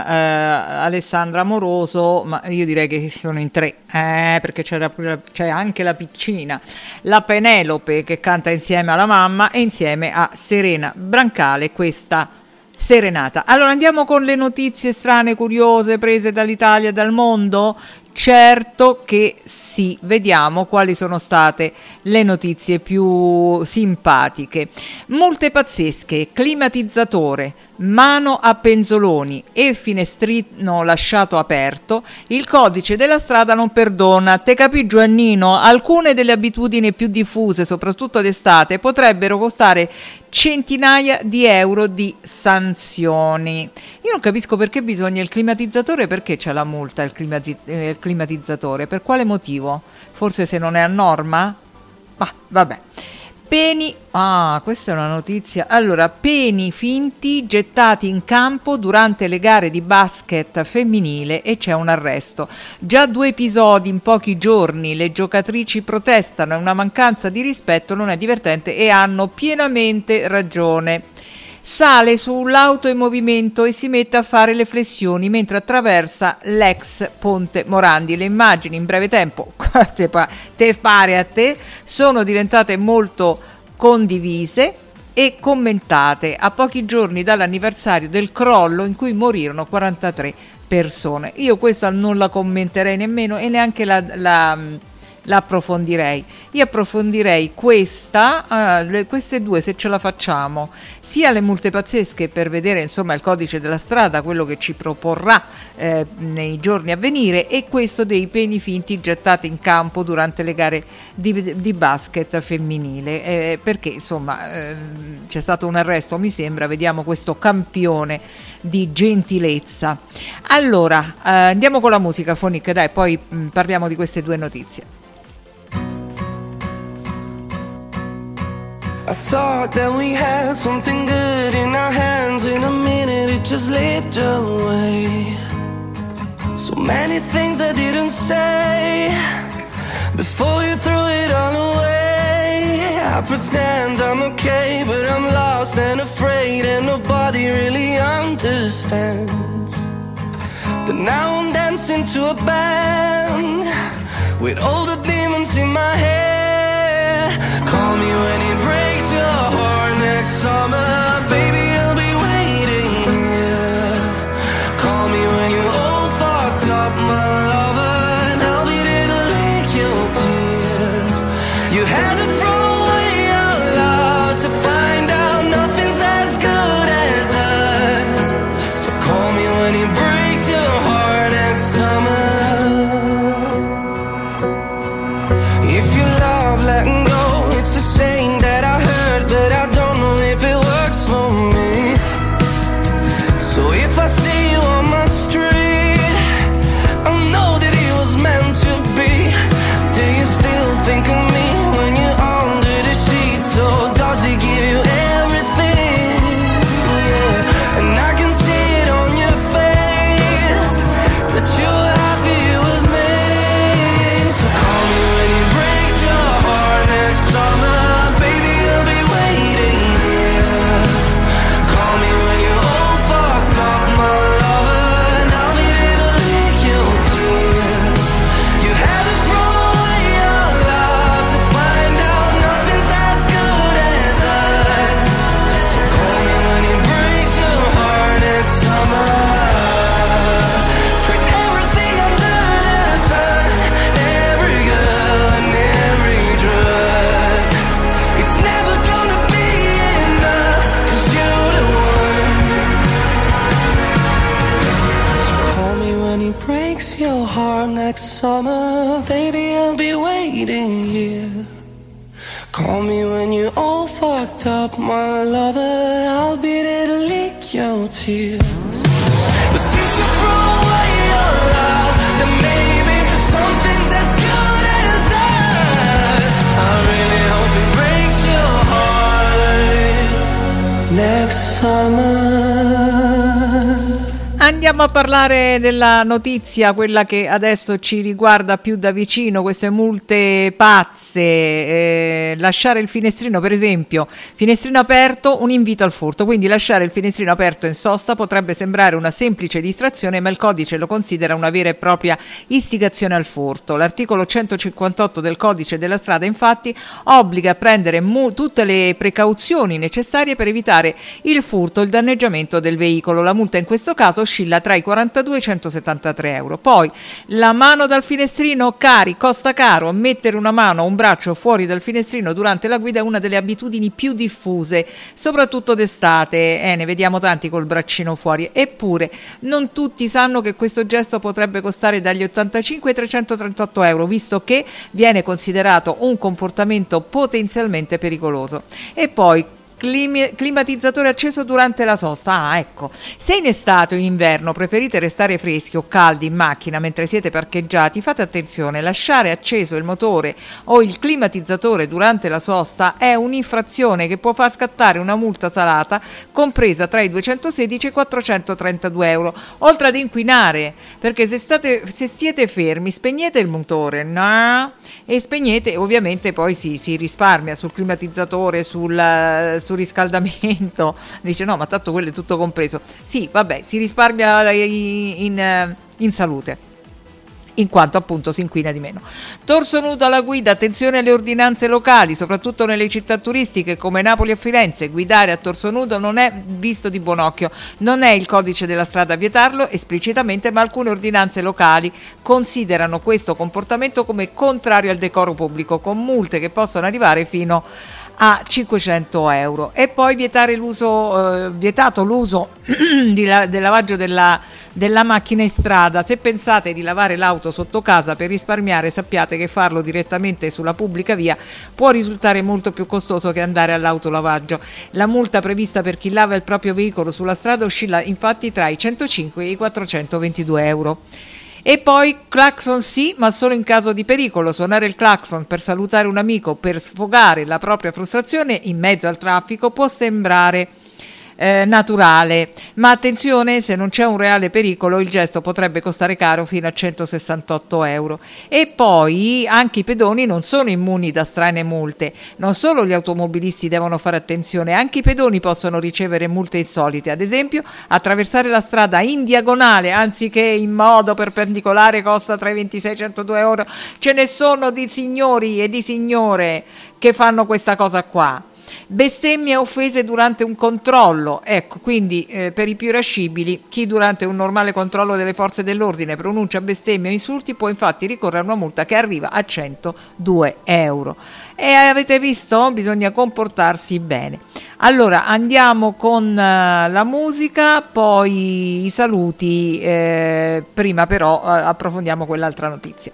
Alessandra Amoroso, ma io direi che sono in tre, perché c'è anche la piccina, la Penelope che canta insieme alla mamma e insieme a Serena Brancale questa serenata. Allora andiamo con le notizie strane, curiose, prese dall'Italia e dal mondo. Certo che sì, vediamo quali sono state le notizie più simpatiche. Multe pazzesche, climatizzatore, mano a penzoloni e finestrino lasciato aperto, il codice della strada non perdona. Te capì Giovannino? Alcune delle abitudini più diffuse, soprattutto d'estate, potrebbero costare centinaia di euro di sanzioni. Io non capisco perché bisogna il climatizzatore, perché c'è la multa il climatizzatore, per quale motivo? Forse se non è a norma? Ma vabbè. Peni, questa è una notizia. Allora, peni finti gettati in campo durante le gare di basket femminile e c'è un arresto. Già 2 episodi in pochi giorni, le giocatrici protestano, è una mancanza di rispetto, non è divertente e hanno pienamente ragione. Sale sull'auto in movimento e si mette a fare le flessioni mentre attraversa l'ex Ponte Morandi. Le immagini in breve tempo, te pare a te, sono diventate molto condivise e commentate a pochi giorni dall'anniversario del crollo in cui morirono 43 persone. Io questa non la commenterei nemmeno e neanche la approfondirei. Io approfondirei queste due, se ce la facciamo, sia le multe pazzesche per vedere insomma il codice della strada, quello che ci proporrà nei giorni a venire, e questo dei peni finti gettati in campo durante le gare di basket femminile, perché insomma c'è stato un arresto, mi sembra. Vediamo questo campione di gentilezza. Allora andiamo con la musica, Fonic, dai, poi parliamo di queste due notizie. I thought that we had something good in our hands. In a minute it just slipped away. So many things I didn't say before you threw it all away. I pretend I'm okay, but I'm lost and afraid, and nobody really understands. But now I'm dancing to a band with all the demons in my head. Call me when it breaks your heart next summer, baby, I'll be waiting here. Call me when you're all fucked up, my lover, and I'll be there to lick your tears. You had to throw away our love to find out nothing's as good as us. So call me when it breaks your heart next summer. If you love letting go, it's a saying that I heard, but I don't know if it works for me. So if I see you on my next summer, baby, I'll be waiting here. Call me when you're all fucked up, my lover, I'll be there to lick your tears. But since you threw away your love, then maybe something's as good as us. I really hope it breaks your heart next summer. Andiamo a parlare della notizia, quella che adesso ci riguarda più da vicino, queste multe pazze, lasciare il finestrino, per esempio, finestrino aperto, un invito al furto, quindi lasciare il finestrino aperto in sosta potrebbe sembrare una semplice distrazione, ma il codice lo considera una vera e propria istigazione al furto. L'articolo 158 del codice della strada infatti obbliga a prendere tutte le precauzioni necessarie per evitare il furto, il danneggiamento del veicolo. La multa in questo caso oscilla tra i 42 e i 173 euro. Poi la mano dal finestrino, costa caro. Mettere una mano o un braccio fuori dal finestrino durante la guida è una delle abitudini più diffuse, soprattutto d'estate, ne vediamo tanti col braccino fuori. Eppure non tutti sanno che questo gesto potrebbe costare dagli 85 ai 338 euro, visto che viene considerato un comportamento potenzialmente pericoloso. E poi climatizzatore acceso durante la sosta. Ecco, se in estate o in inverno preferite restare freschi o caldi in macchina mentre siete parcheggiati, fate attenzione: lasciare acceso il motore o il climatizzatore durante la sosta è un'infrazione che può far scattare una multa salata compresa tra i 216 e i 432 euro, oltre ad inquinare, perché se siete fermi spegnete il motore, no? E spegnete, ovviamente poi si risparmia sul climatizzatore, sul riscaldamento. Dice no, ma tanto quello è tutto compreso. Sì, vabbè, si risparmia in salute, in quanto appunto si inquina di meno. Torso nudo alla guida, attenzione alle ordinanze locali, soprattutto nelle città turistiche come Napoli e Firenze. Guidare a torso nudo non è visto di buon occhio, non è il codice della strada a vietarlo esplicitamente, ma alcune ordinanze locali considerano questo comportamento come contrario al decoro pubblico, con multe che possono arrivare fino a 500 euro. E poi vietato l'uso del lavaggio della macchina in strada. Se pensate di lavare l'auto sotto casa per risparmiare, sappiate che farlo direttamente sulla pubblica via può risultare molto più costoso che andare all'autolavaggio. La multa prevista per chi lava il proprio veicolo sulla strada oscilla infatti tra i 105 e i 422 euro. E poi clacson sì, ma solo in caso di pericolo. Suonare il clacson per salutare un amico, per sfogare la propria frustrazione in mezzo al traffico può sembrare naturale, ma attenzione, se non c'è un reale pericolo il gesto potrebbe costare caro fino a 168 euro. E poi anche i pedoni non sono immuni da strane multe. Non solo gli automobilisti devono fare attenzione, anche i pedoni possono ricevere multe insolite. Ad esempio, attraversare la strada in diagonale anziché in modo perpendicolare costa tra i 26 e i 102 euro. Ce ne sono di signori e di signore che fanno questa cosa qua. Bestemmie e offese durante un controllo, ecco, quindi per i più irascibili, chi durante un normale controllo delle forze dell'ordine pronuncia bestemmie o insulti può infatti ricorrere a una multa che arriva a 102 euro. E avete visto? Bisogna comportarsi bene. Allora andiamo con la musica, poi i saluti, prima però approfondiamo quell'altra notizia.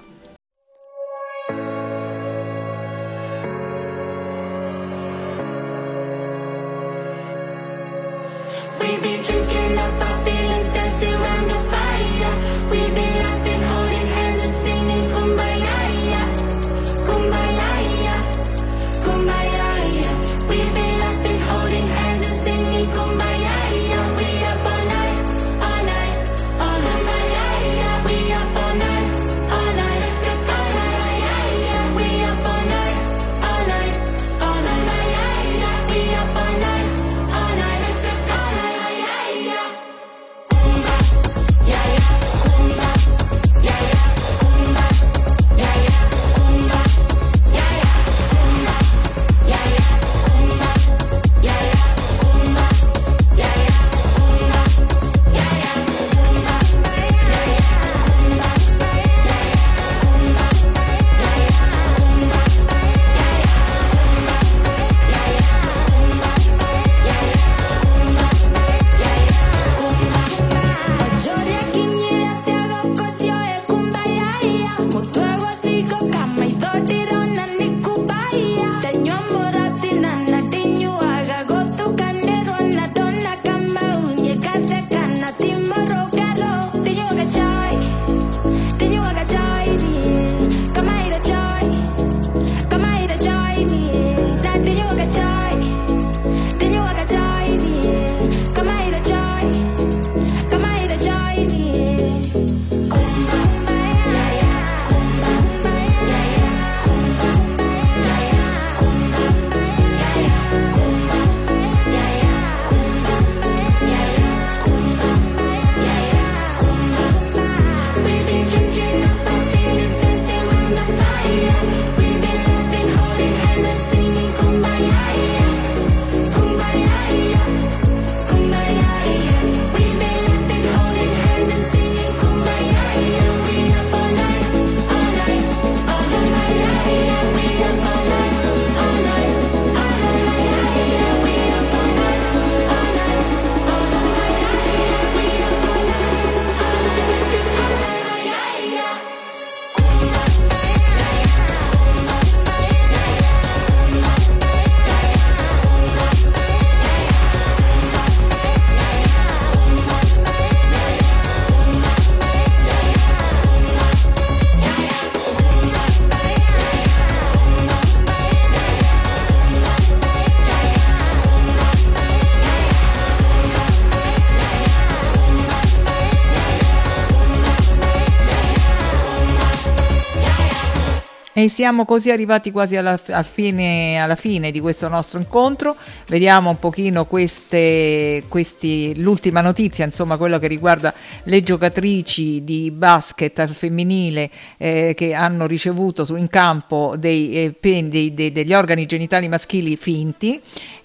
E siamo così arrivati quasi alla fine di questo nostro incontro. Vediamo un pochino l'ultima notizia, insomma quello che riguarda le giocatrici di basket al femminile che hanno ricevuto in campo degli organi genitali maschili finti,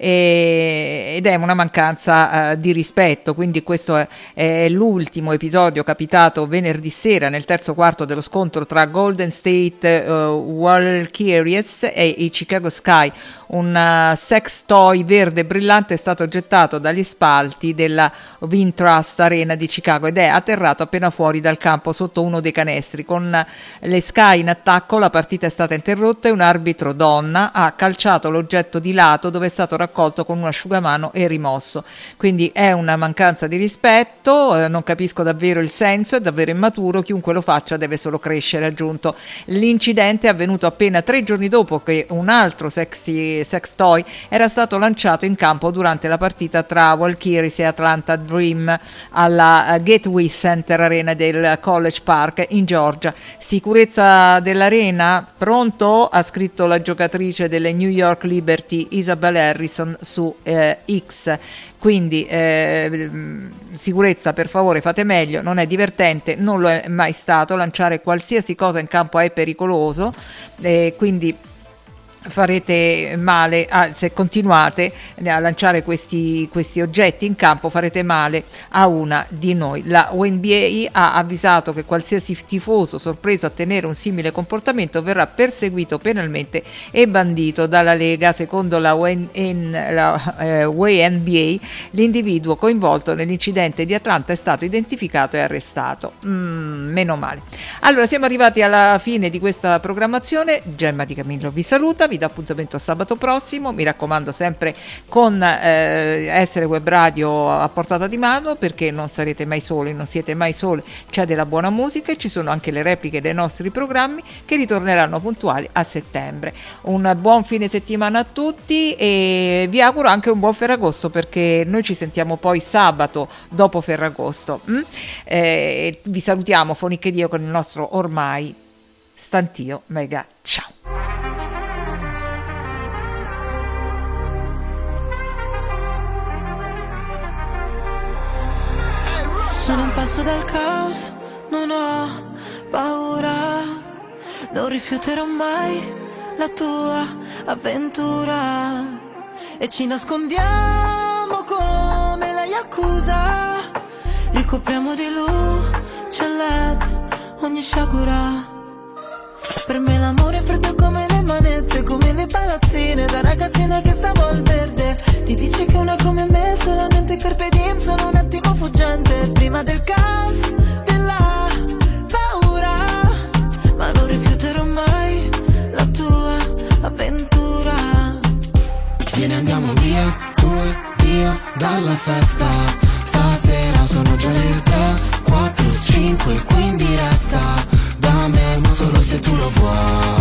ed è una mancanza di rispetto. Quindi questo è l'ultimo episodio capitato venerdì sera nel terzo quarto dello scontro tra Golden State Walkyries e i Chicago Sky. Un sex toy verde brillante è stato gettato dagli spalti della Wintrust Arena di Chicago ed è atterrato appena fuori dal campo sotto uno dei canestri. Con le Sky in attacco la partita è stata interrotta e un arbitro donna ha calciato l'oggetto di lato, dove è stato raccolto con un asciugamano e rimosso. Quindi è una mancanza di rispetto, non capisco davvero il senso, è davvero immaturo, chiunque lo faccia deve solo crescere, ha aggiunto. L'incidente è avvenuto appena 3 giorni dopo che un altro sex toy era stato lanciato in campo durante la partita tra Walkyries e Atlanta Dream alla Gateway Center Arena del College Park in Georgia. Sicurezza dell'arena, pronto? Ha scritto la giocatrice delle New York Liberty Isabel Harrison su X. Quindi sicurezza, per favore, fate meglio, non è divertente, non lo è mai stato, lanciare qualsiasi cosa in campo è pericoloso, quindi farete male se continuate a lanciare questi oggetti in campo, farete male a una di noi. La WNBA ha avvisato che qualsiasi tifoso sorpreso a tenere un simile comportamento verrà perseguito penalmente e bandito dalla Lega. Secondo la WNBA, l'individuo coinvolto nell'incidente di Atlanta è stato identificato e arrestato. Meno male. Allora, siamo arrivati alla fine di questa programmazione. Gemma Di Camillo vi saluta, vi dà appuntamento a sabato prossimo. Mi raccomando, sempre con Essere Web Radio a portata di mano, perché non sarete mai soli, non siete mai soli, c'è della buona musica e ci sono anche le repliche dei nostri programmi che ritorneranno puntuali a settembre. Un buon fine settimana a tutti e vi auguro anche un buon Ferragosto, perché noi ci sentiamo poi sabato dopo Ferragosto. Vi salutiamo Foniche Dio con il nostro ormai stantio mega ciao. Sono un passo dal caos, non ho paura, non rifiuterò mai la tua avventura e ci nascondiamo come la Yakuza, ricopriamo di luce LED ogni sciagura. Per me l'amore è freddo come le manette, come le palazzine da ragazzina che stavo al verde. Ti dice che una come me solamente carpe diem, sono un attimo fuggente prima del caos, della paura, ma non rifiuterò mai la tua avventura. Vieni andiamo via, tu e io dalla festa. Stasera sono già le 3, 4, 5, quindi resta da me, ma solo se tu lo vuoi.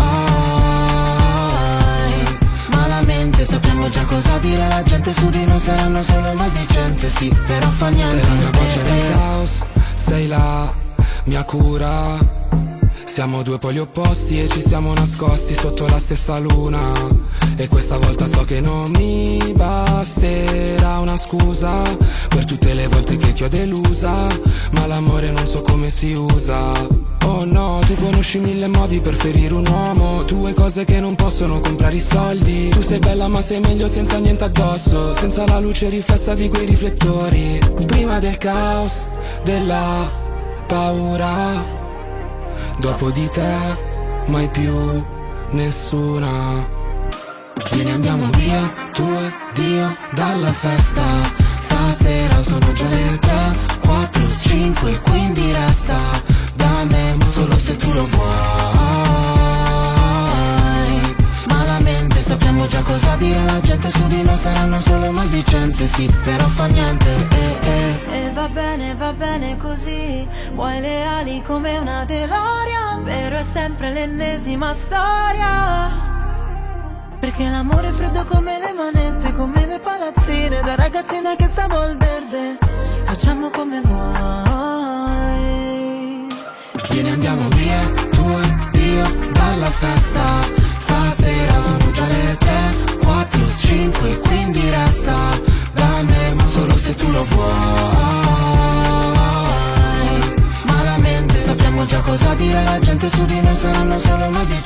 Malamente sappiamo già cosa dire alla gente, su di noi saranno solo maldicenze, sì, però fa niente. Sei la mia voce nel caos, sei la mia cura. Siamo due poli opposti e ci siamo nascosti sotto la stessa luna. E questa volta so che non mi basterà una scusa per tutte le volte che ti ho delusa, ma l'amore non so come si usa. Oh no, tu conosci 1000 modi per ferire un uomo, tue cose che non possono comprare i soldi. Tu sei bella ma sei meglio senza niente addosso, senza la luce riflessa di quei riflettori. Prima del caos, della paura, dopo di te mai più nessuna. Vieni andiamo via, tu ed io dalla festa. Stasera sono già le 3, 4, 5, quindi resta da me, ma solo se tu lo vuoi. Malamente sappiamo già cosa dire alla gente, su di noi saranno solo maldicenze, sì, però fa niente. E va bene così, vuoi le ali come una DeLorean, vero è sempre l'ennesima storia. Perché l'amore è freddo come le manette, come le palazzine da ragazzina che stavo al verde. Facciamo come vuoi. Vieni andiamo via, tu e io dalla alla festa. Stasera sono già le 3, 4, 5, quindi resta da me, ma solo se tu lo vuoi. Malamente sappiamo già cosa dire, la gente su di noi saranno solo maldizioni.